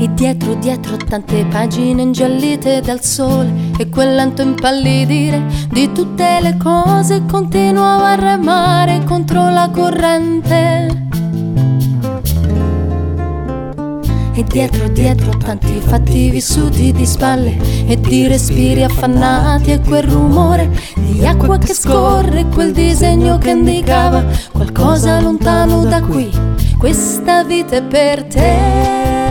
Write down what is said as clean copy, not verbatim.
Dietro tante pagine ingiallite dal sole e quel lento impallidire di tutte le cose, continuava a remare contro la corrente. E dietro tanti fatti vissuti di spalle e di respiri affannati e quel rumore di acqua che scorre, quel disegno che indicava qualcosa lontano da qui. Questa vita è per te.